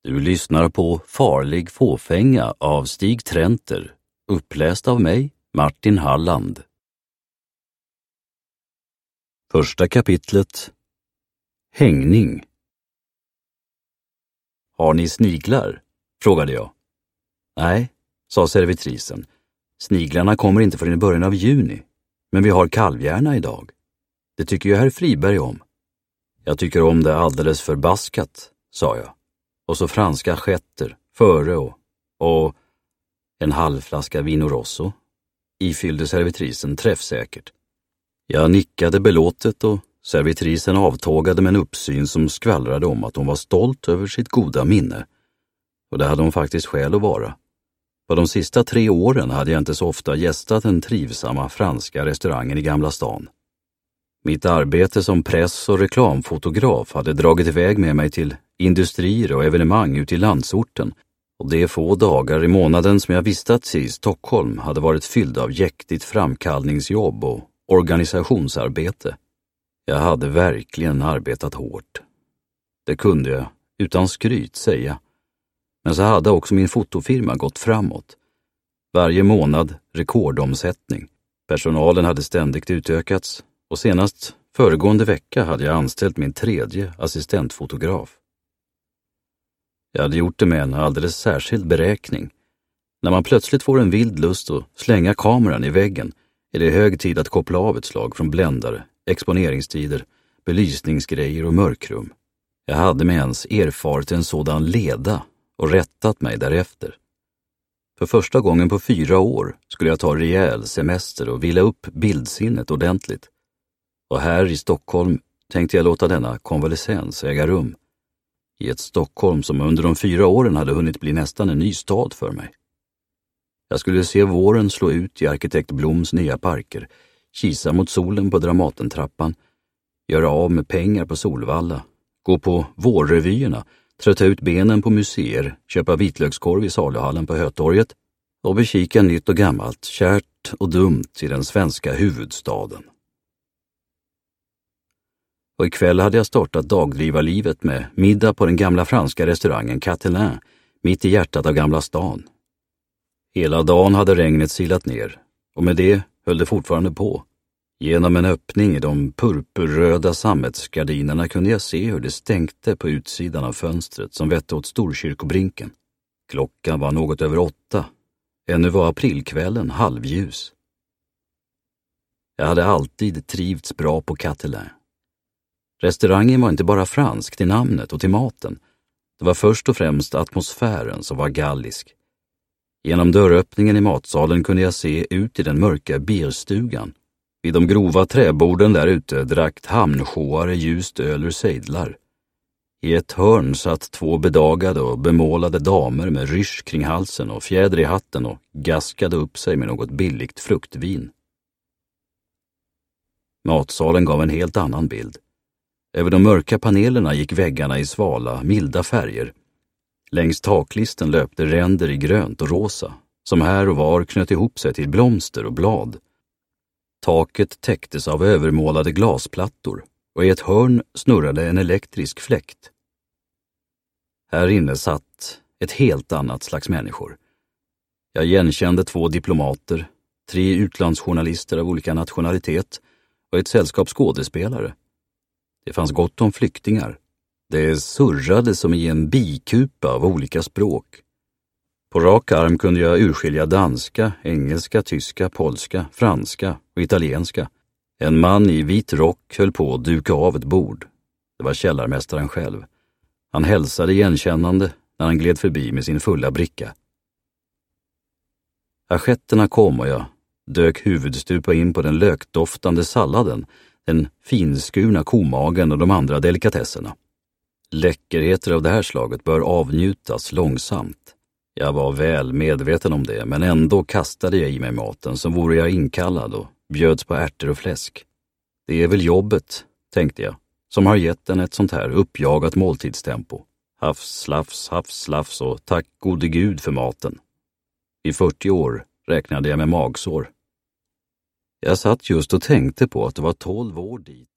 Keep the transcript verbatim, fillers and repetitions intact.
Du lyssnar på Farlig fåfänga av Stig Trenter, uppläst av mig, Martin Halland. Första kapitlet. Hängning. Har ni sniglar? Frågade jag. Nej, sa servitrisen. Sniglarna kommer inte förrän i början av juni, men vi har kalvhjärna idag. Det tycker ju herr Friberg om. Jag tycker om det alldeles förbaskat, sa jag. Och så franska sketter, före och, och en halv flaska Vino Rosso, ifyllde servitrisen träffsäkert. Jag nickade belåtet och servitrisen avtågade med en uppsyn som skvallrade om att hon var stolt över sitt goda minne. Och det hade hon faktiskt skäl att vara. På de sista tre åren hade jag inte så ofta gästat den trivsamma franska restaurangen i Gamla stan. Mitt arbete som press- och reklamfotograf hade dragit iväg med mig till industrier och evenemang ute i landsorten, och de få dagar i månaden som jag vistats i Stockholm hade varit fyllda av jäktigt framkallningsjobb och organisationsarbete. Jag hade verkligen arbetat hårt. Det kunde jag utan skryt säga. Men så hade också min fotofirma gått framåt. Varje månad rekordomsättning. Personalen hade ständigt utökats och senast föregående vecka hade jag anställt min tredje assistentfotograf. Jag hade gjort det med en alldeles särskild beräkning. När man plötsligt får en vild lust att slänga kameran i väggen är det hög tid att koppla av ett slag från bländare, exponeringstider, belysningsgrejer och mörkrum. Jag hade med ens erfarit en sådan leda och rättat mig därefter. För första gången på fyra år skulle jag ta rejäl semester och vila upp bildsinnet ordentligt. Och här i Stockholm tänkte jag låta denna konvalescens äga rum. I ett Stockholm som under de fyra åren hade hunnit bli nästan en ny stad för mig. Jag skulle se våren slå ut i arkitekt Bloms nya parker, kisa mot solen på Dramatentrappan, göra av med pengar på Solvalla, gå på vårrevyerna, trötta ut benen på museer, köpa vitlökskorv i saluhallen på Hötorget och bekika nytt och gammalt, kärt och dumt i den svenska huvudstaden. Och ikväll hade jag startat dagdrivarlivet med middag på den gamla franska restaurangen Catelin, mitt i hjärtat av Gamla stan. Hela dagen hade regnet silat ner, och med det höll det fortfarande på. Genom en öppning i de purpurröda sammetsgardinerna kunde jag se hur det stänkte på utsidan av fönstret som vette åt Storkyrkobrinken. Klockan var något över åtta. Ännu var aprilkvällen halvljus. Jag hade alltid trivts bra på Catelin. Restaurangen var inte bara fransk till namnet och till maten. Det var först och främst atmosfären som var gallisk. Genom dörröppningen i matsalen kunde jag se ut i den mörka bierstugan. Vid de grova träborden där ute drack hamnsjåare ljust öl ur sejdlar. I ett hörn satt två bedagade och bemålade damer med rysch kring halsen och fjäder i hatten och gaskade upp sig med något billigt fruktvin. Matsalen gav en helt annan bild. Över de mörka panelerna gick väggarna i svala, milda färger. Längs taklisten löpte ränder i grönt och rosa, som här och var knöt ihop sig till blomster och blad. Taket täcktes av övermålade glasplattor och i ett hörn snurrade en elektrisk fläkt. Här inne satt ett helt annat slags människor. Jag igenkände två diplomater, tre utlandsjournalister av olika nationalitet och ett sällskap skådespelare. Det fanns gott om flyktingar. Det surrade som i en bikupa av olika språk. På rak arm kunde jag urskilja danska, engelska, tyska, polska, franska och italienska. En man i vit rock höll på att duka av ett bord. Det var källarmästaren själv. Han hälsade igenkännande när han gled förbi med sin fulla bricka. Assietterna kom och jag dök huvudstupa in på den lökdoftande salladen, den finskurna komagen och de andra delikatesserna. Läckerheter av det här slaget bör avnjutas långsamt. Jag var väl medveten om det, men ändå kastade jag i mig maten som vore jag inkallad och bjöds på ärtor och fläsk. Det är väl jobbet, tänkte jag, som har gett den ett sånt här uppjagat måltidstempo. Hafs, slafs, hafs, slafs och tack gode Gud för maten. I fyrtio år räknade jag med magsår. Jag satt just och tänkte på att det var tolv år dit